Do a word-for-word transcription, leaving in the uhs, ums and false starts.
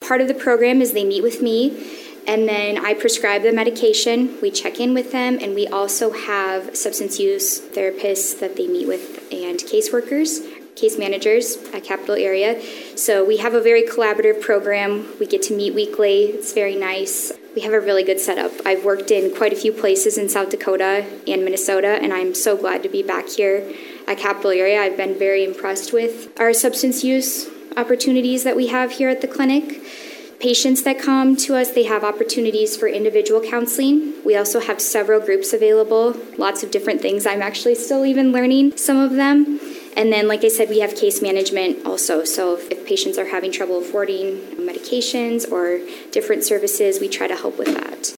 part of the program is they meet with me, and then I prescribe the medication. We check in with them, and we also have substance use therapists that they meet with and caseworkers, case managers at Capital Area. So we have a very collaborative program. We get to meet weekly. It's very nice. We have a really good setup. I've worked in quite a few places in South Dakota and Minnesota, and I'm so glad to be back here at Capital Area. I've been very impressed with our substance use opportunities that we have here at the clinic. Patients that come to us, they have opportunities for individual counseling. We also have several groups available, lots of different things. I'm actually still even learning some of them. And then, like I said, we have case management also. So if, if patients are having trouble affording medications or different services, we try to help with that.